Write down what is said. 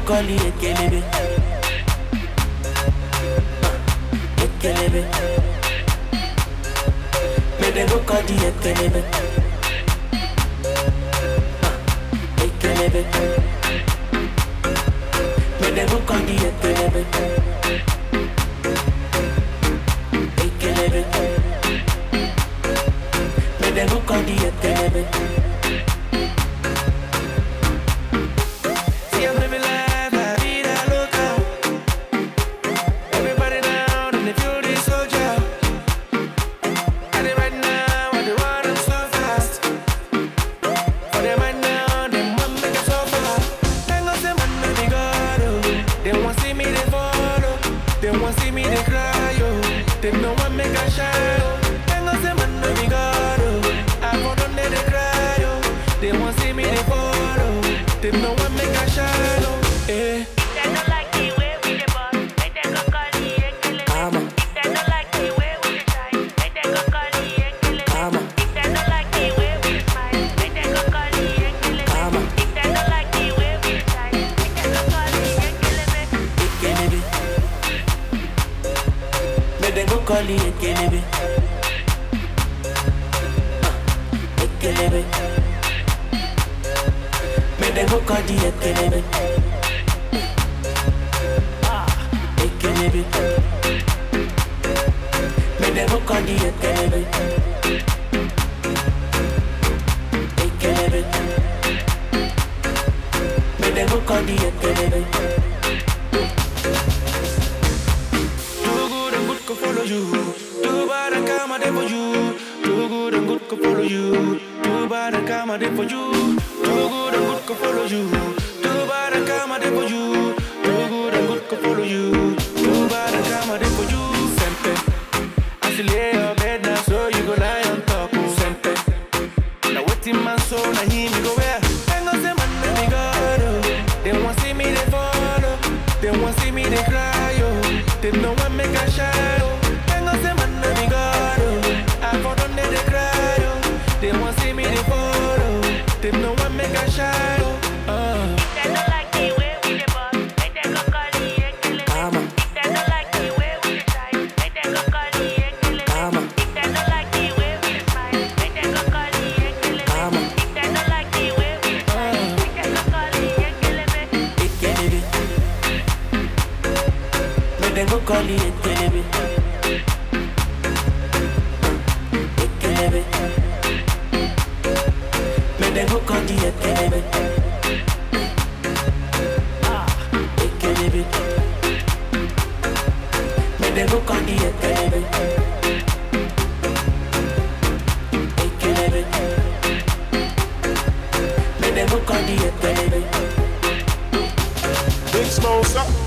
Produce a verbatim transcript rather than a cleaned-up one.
call it Ekelebe. Ekelebe. Make them go call it Ekelebe. Ekelebe. Make them go call it Ekelebe. Ekelebe. Make them go call it Ekelebe. Call it Ekelebe. Ekelebe. Make them go call it Ekelebe. Ekelebe. Make them go call it Ekelebe. Ekelebe. Make them go call it Ekelebe. Follow you, too bad I come a day for you. Too good and good could follow you. Too bad I come a day for you. Too good and good could follow you. Too bad I come a day for you. Too good and good could follow you. Too bad I come a day for you. Sempe, I still lay your bed now, so you go lie on top. Sempe, now waiting my soul, now hear me go where? Hang on, say man, let me go. They want see me, they follow. They want see me, they cry, yo. They know I make a shine. They want see me, they follow. They know I make a shine. Uh. They don't like the way we the boss. Make them go call the Ekelebe. They don't like the way we the shine. Make them go call the Ekelebe. They don't like the way we the smile. Make them go call the Ekelebe. They don't like the way we the shine. Make them go call the Ekelebe. Ekelebe. Make them go call the Ekelebe. Ekelebe. They go call the Ekelebe. Ekelebe. Make them go call the Ekelebe. Ekelebe. Make them go call the Ekelebe. Big Smoke up.